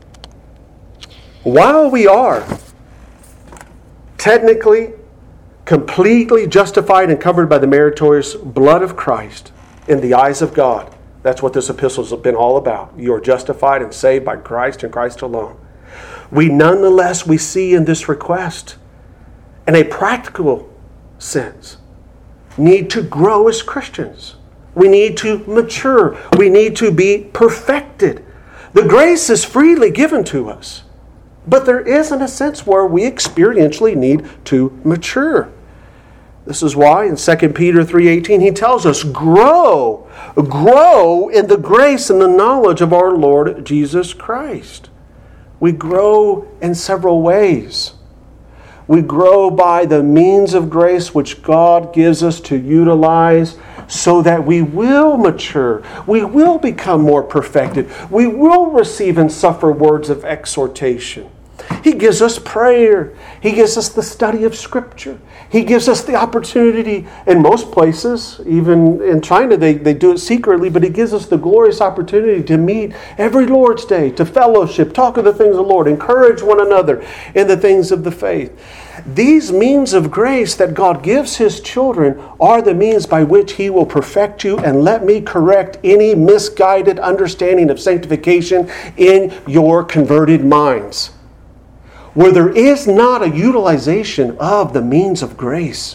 [SPEAKER 1] While we are technically completely justified and covered by the meritorious blood of Christ in the eyes of God. That's what this epistle has been all about. You are justified and saved by Christ and Christ alone. We nonetheless, we see in this request, in a practical sense, need to grow as Christians. We need to mature. We need to be perfected. The grace is freely given to us. But there is, in a sense, where we experientially need to mature. This is why in Second Peter three eighteen he tells us, grow, grow in the grace and the knowledge of our Lord Jesus Christ. We grow in several ways. We grow by the means of grace which God gives us to utilize so that we will mature. We will become more perfected. We will receive and suffer words of exhortation. He gives us prayer. He gives us the study of Scripture. He gives us the opportunity, in most places, even in China, they, they do it secretly, but He gives us the glorious opportunity to meet every Lord's Day, to fellowship, talk of the things of the Lord, encourage one another in the things of the faith. These means of grace that God gives His children are the means by which He will perfect you, and let me correct any misguided understanding of sanctification in your converted minds. Where there is not a utilization of the means of grace,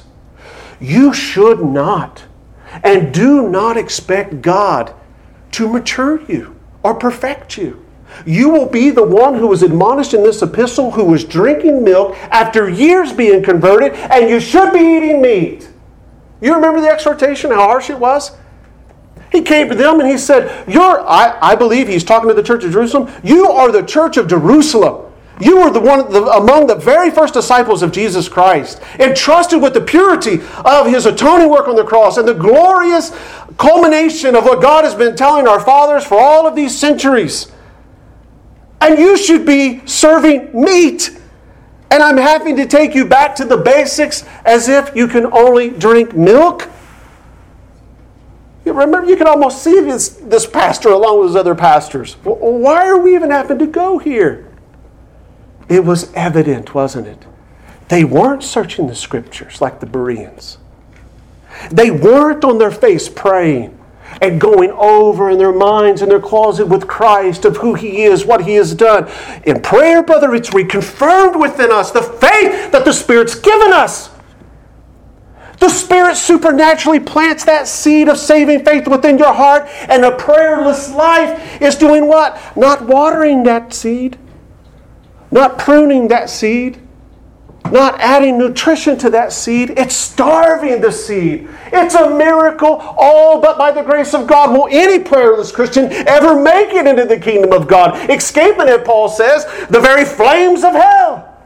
[SPEAKER 1] you should not and do not expect God to mature you or perfect you. You will be the one who was admonished in this epistle, who was drinking milk after years being converted, and you should be eating meat. You remember the exhortation, how harsh it was? He came to them and he said, You're, I, I believe he's talking to the church of Jerusalem, you are the church of Jerusalem. You were the one the, among the very first disciples of Jesus Christ, entrusted with the purity of His atoning work on the cross and the glorious culmination of what God has been telling our fathers for all of these centuries. And you should be serving meat. And I'm having to take you back to the basics as if you can only drink milk. You remember, you can almost see this, this pastor along with his other pastors. Why are we even having to go here? It was evident, wasn't it? They weren't searching the Scriptures like the Bereans. They weren't on their face praying and going over in their minds in their closet with Christ of who He is, what He has done. In prayer, brother, it's reconfirmed within us the faith that the Spirit's given us. The Spirit supernaturally plants that seed of saving faith within your heart, and a prayerless life is doing what? Not watering that seed. Not pruning that seed, not adding nutrition to that seed. It's starving the seed. It's a miracle. All but by the grace of God will any prayerless Christian ever make it into the kingdom of God, escaping, as Paul says, the very flames of hell.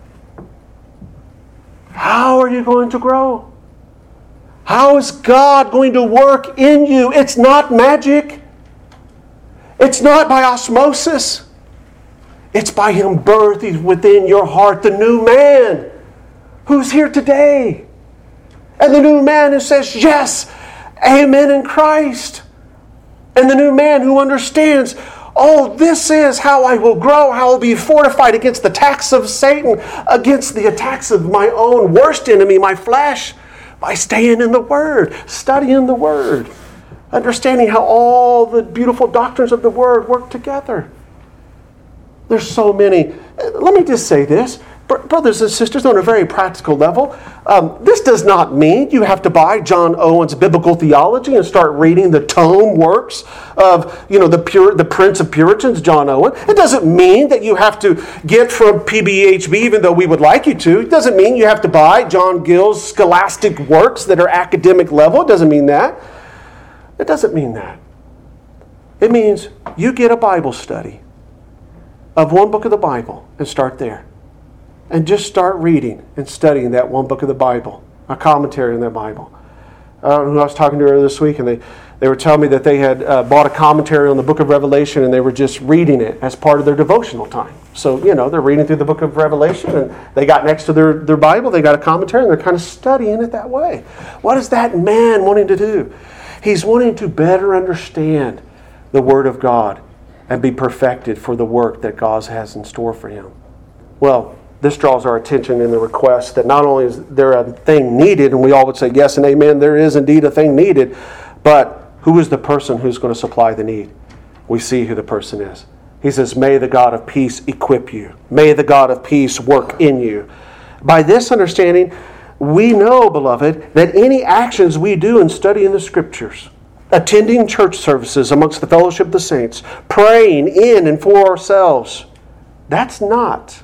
[SPEAKER 1] How are you going to grow? How is God going to work in you? It's not magic. It's not by osmosis. It's by Him birthing within your heart the new man who's here today. And the new man who says, yes, amen in Christ. And the new man who understands, oh, this is how I will grow, how I will be fortified against the attacks of Satan, against the attacks of my own worst enemy, my flesh, by staying in the Word, studying the Word, understanding how all the beautiful doctrines of the Word work together. There's so many. Let me just say this. Brothers and sisters, on a very practical level, um, this does not mean you have to buy John Owen's Biblical Theology and start reading the tome works of, you know, the pure, the Prince of Puritans, John Owen. It doesn't mean that you have to get from P B H B, even though we would like you to. It doesn't mean you have to buy John Gill's scholastic works that are academic level. It doesn't mean that. It doesn't mean that. It means you get a Bible study of one book of the Bible and start there. And just start reading and studying that one book of the Bible, a commentary on that Bible. uh, who I was talking to earlier this week, and they, they were telling me that they had uh, bought a commentary on the book of Revelation, and they were just reading it as part of their devotional time. So, you know, they're reading through the book of Revelation, and they got next to their, their Bible, they got a commentary, and they're kind of studying it that way. What is that man wanting to do? He's wanting to better understand the Word of God and be perfected for the work that God has in store for him. Well, this draws our attention in the request that not only is there a thing needed, and we all would say yes and amen, there is indeed a thing needed, but who is the person who's going to supply the need? We see who the person is. He says, may the God of peace equip you. May the God of peace work in you. By this understanding, we know, beloved, that any actions we do in studying the Scriptures, attending church services amongst the fellowship of the saints, praying in and for ourselves, that's not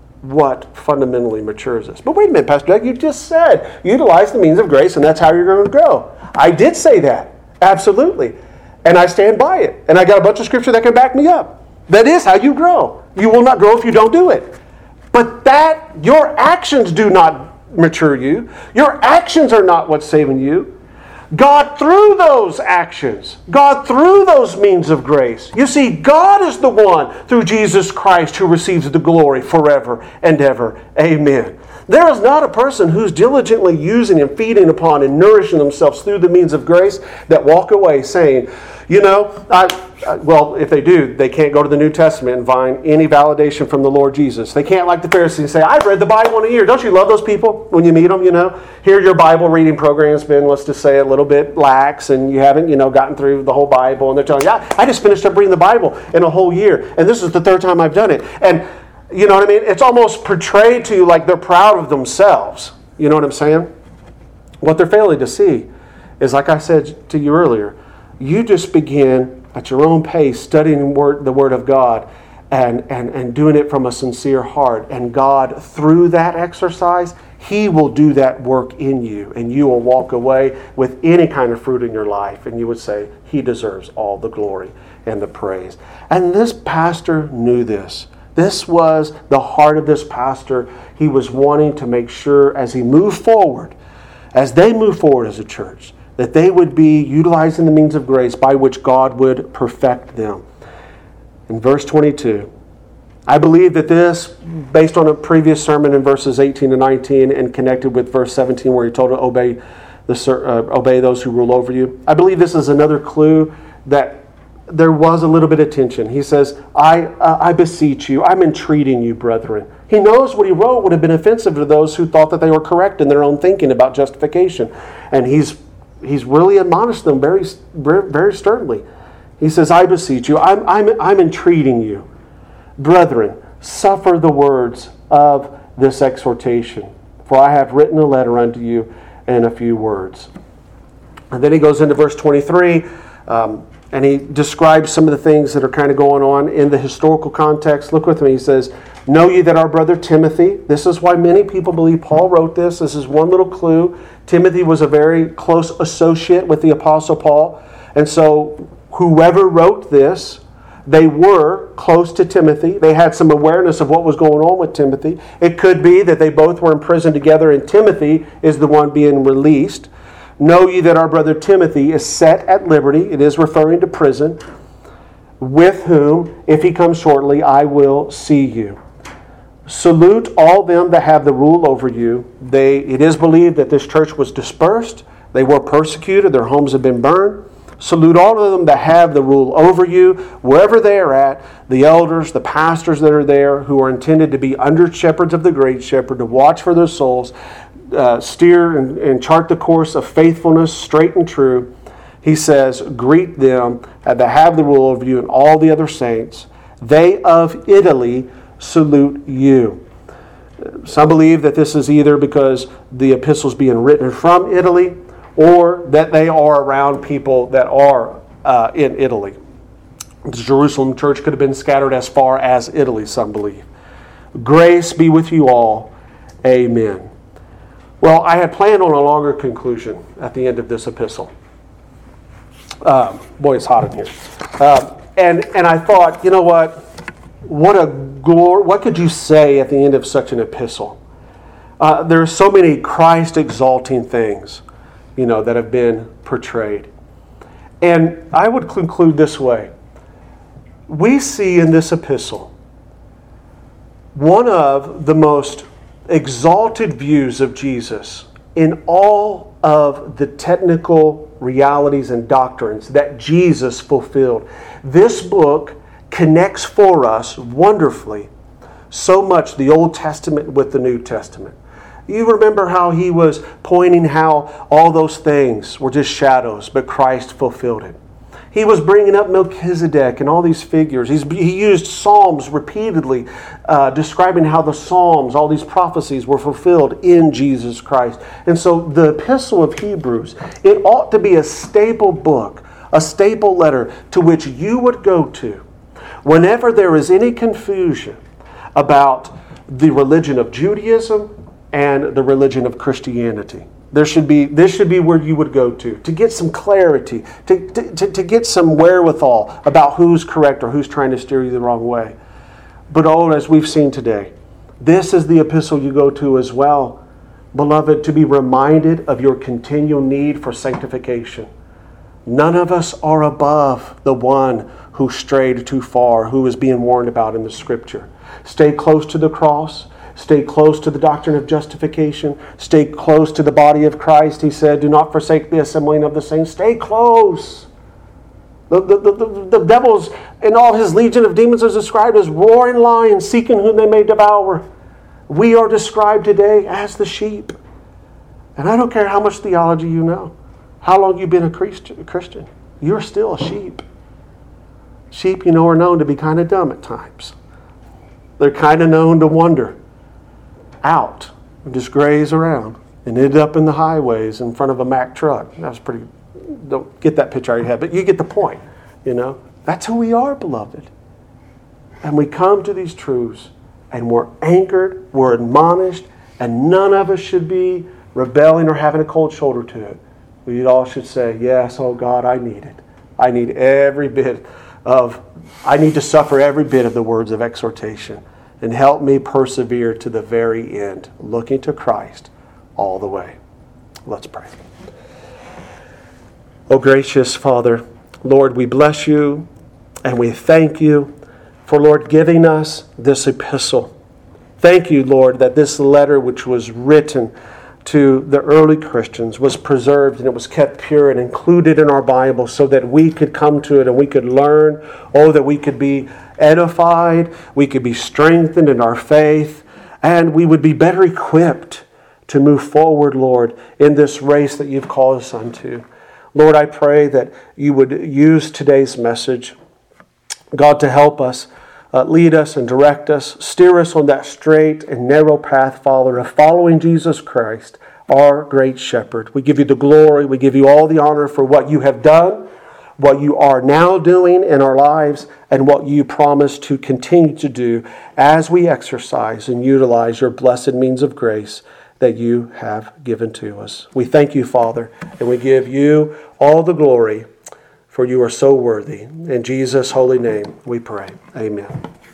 [SPEAKER 1] what fundamentally matures us. But wait a minute, Pastor Doug, you just said utilize the means of grace and that's how you're going to grow. I did say that. Absolutely. And I stand by it. And I got a bunch of Scripture that can back me up. That is how you grow. You will not grow if you don't do it. But that, your actions do not mature you. Your actions are not what's saving you. God through those actions, God through those means of grace. You see, God is the one through Jesus Christ who receives the glory forever and ever. Amen. There is not a person who's diligently using and feeding upon and nourishing themselves through the means of grace that walk away saying, you know, I, I, well, if they do, they can't go to the New Testament and find any validation from the Lord Jesus. They can't, like the Pharisees, say, I've read the Bible in a year. Don't you love those people when you meet them, you know? Here your Bible reading program's been, let's just say, a little bit lax, and you haven't, you know, gotten through the whole Bible, and they're telling you, yeah, I just finished up reading the Bible in a whole year, and this is the third time I've done it. And you know what I mean? It's almost portrayed to you like they're proud of themselves. You know what I'm saying? What they're failing to see is, like I said to you earlier, you just begin at your own pace studying word, the Word of God and, and, and doing it from a sincere heart. And God, through that exercise, He will do that work in you. And you will walk away with any kind of fruit in your life. And you would say, He deserves all the glory and the praise. And this pastor knew this. This was the heart of this pastor. He was wanting to make sure as he moved forward, as they move forward as a church, that they would be utilizing the means of grace by which God would perfect them. In verse twenty-two, I believe that this, based on a previous sermon in verses eighteen to nineteen and connected with verse seventeen where he told to obey, the, uh, obey those who rule over you, I believe this is another clue that there was a little bit of tension. He says, I, uh, I beseech you, I'm entreating you, brethren. He knows what he wrote would have been offensive to those who thought that they were correct in their own thinking about justification. And he's he's really admonished them very, very sternly. He says, I beseech you, I'm, I'm, I'm entreating you, brethren, suffer the words of this exhortation, for I have written a letter unto you in a few words. And then he goes into verse twenty-three, um, and he describes some of the things that are kind of going on in the historical context. Look with me. He says, know ye that our brother Timothy, this is why many people believe Paul wrote this. This is one little clue. Timothy was a very close associate with the Apostle Paul. And so whoever wrote this, they were close to Timothy. They had some awareness of what was going on with Timothy. It could be that they both were in prison together and Timothy is the one being released. Know ye that our brother Timothy is set at liberty. It is referring to prison. With whom, if he comes shortly, I will see you. Salute all them that have the rule over you. They, it is believed that this church was dispersed. They were persecuted. Their homes have been burned. Salute all of them that have the rule over you, wherever they are at, the elders, the pastors that are there, who are intended to be under shepherds of the great shepherd, to watch for their souls, uh, steer and, and chart the course of faithfulness, straight and true. He says, greet them that have the rule over you and all the other saints. They of Italy salute you. Some believe that this is either because the epistle's being written from Italy or that they are around people that are uh, in Italy. The Jerusalem church could have been scattered as far as Italy, some believe. Grace be with you all. Amen. Well, I had planned on a longer conclusion at the end of this epistle. Um, boy, it's hot in here. Uh, and and I thought, you know what? What a glor- What could you say at the end of such an epistle? Uh, there are so many Christ-exalting things. you know, that have been portrayed. And I would conclude this way. We see in this epistle one of the most exalted views of Jesus in all of the technical realities and doctrines that Jesus fulfilled. This book connects for us wonderfully so much the Old Testament with the New Testament. You remember how he was pointing how all those things were just shadows, but Christ fulfilled it. He was bringing up Melchizedek and all these figures. He's, he used Psalms repeatedly, uh, describing how the Psalms, all these prophecies were fulfilled in Jesus Christ. And so the Epistle of Hebrews, it ought to be a staple book, a staple letter to which you would go to whenever there is any confusion about the religion of Judaism and the religion of Christianity. There should be, this should be where you would go to, to get some clarity, to, to, to get some wherewithal about who's correct or who's trying to steer you the wrong way. But oh, as we've seen today, this is the epistle you go to as well, beloved, to be reminded of your continual need for sanctification. None of us are above the one who strayed too far, who is being warned about in the Scripture. Stay close to the cross. Stay close to the doctrine of justification. Stay close to the body of Christ. He said, do not forsake the assembling of the saints. Stay close. The, the, the, the, the devils and all his legion of demons is described as roaring lions, seeking whom they may devour. We are described today as the sheep. And I don't care how much theology you know, how long you've been a Christian, you're still a sheep. Sheep, you know, are known to be kind of dumb at times. They're kind of known to wander out and just graze around and end up in the highways in front of a Mack truck. That was pretty, don't get that picture out of your head, but you get the point, you know. That's who we are, beloved. And we come to these truths and we're anchored, we're admonished, and none of us should be rebelling or having a cold shoulder to it. We all should say, yes, oh God, I need it. I need every bit of, I need to suffer every bit of the words of exhortation. And help me persevere to the very end, looking to Christ all the way. Let's pray. Oh, gracious Father, Lord, we bless you and we thank you for, Lord, giving us this epistle. Thank you, Lord, that this letter which was written to the early Christians was preserved and it was kept pure and included in our Bible so that we could come to it and we could learn, oh, that we could be edified, we could be strengthened in our faith, and we would be better equipped to move forward, Lord, in this race that you've called us unto. Lord, I pray that you would use today's message, God, to help us, uh, lead us and direct us, steer us on that straight and narrow path, Father, of following Jesus Christ, our great shepherd. We give you the glory, we give you all the honor for what you have done, what you are now doing in our lives, and what you promise to continue to do as we exercise and utilize your blessed means of grace that you have given to us. We thank you, Father, and we give you all the glory, for you are so worthy. In Jesus' holy name we pray. Amen.